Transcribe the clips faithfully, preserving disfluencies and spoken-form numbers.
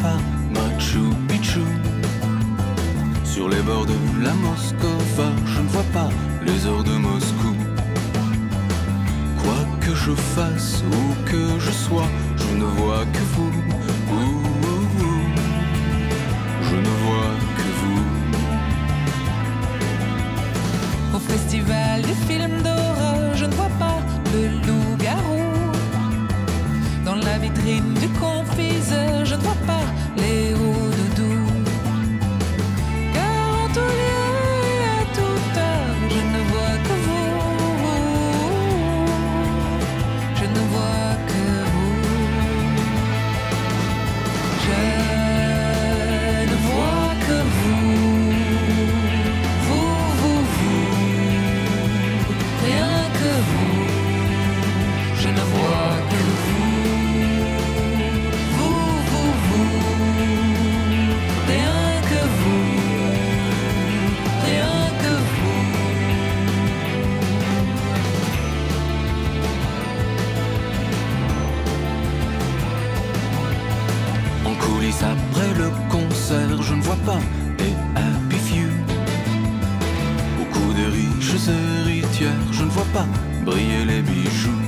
pas Machu Picchu. Sur les bords de la Moscova, je ne vois pas les heures de Moscou. Quoi que je fasse ou que je sois, je ne vois que vous. Ouh, ouh, ouh. Je ne vois que vous. Au festival du film d'horreur, je ne vois pas le loup-garou. Dans la vitrine du confiseur, je ne vois pas les hauts doudous. Car en tout lieu et à toute heure, je ne vois que vous. Je ne vois que vous. Je ne vois que vous. Vous, vous, vous. Rien que vous. Je ne vois que vous. Après le concert, je ne vois pas les happy few. Au cou des riches héritières, je ne vois pas briller les bijoux.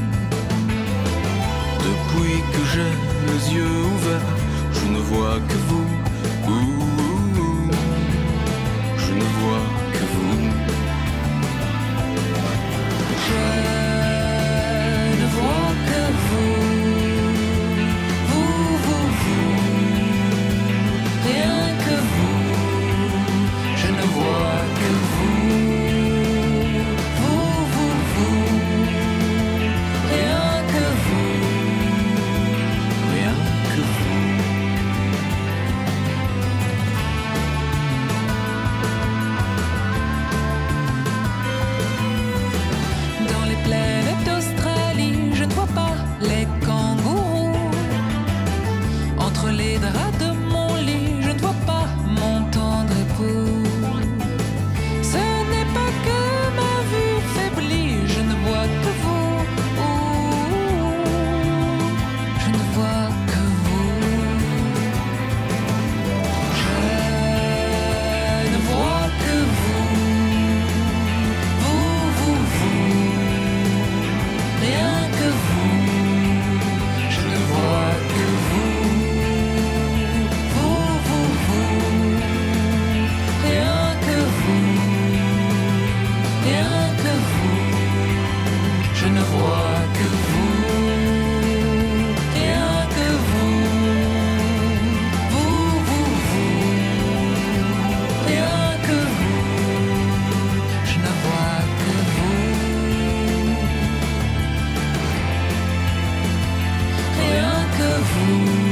Depuis que j'ai les yeux ouverts, je ne vois que vous. Ouh, ouh, ouh. Je ne vois que vous. Je ne vois que vous. Rien que vous, je ne vois que vous. Vous, vous, vous. Rien que vous. Rien que vous. Dans les plaines d'Australie, je ne vois pas les kangourous. Entre les draps de mon lit, je ne vois pas mon tendre époux. Ce n'est pas que ma vue faiblit, je ne vois que vous. Je ne vois que vous. Je ne vois que vous. Vous, vous, vous. Rien que vous. Je ne vois que vous. Je ne vois que vous, rien que vous. Vous, vous, vous, rien que vous. Je ne vois que vous, rien que vous.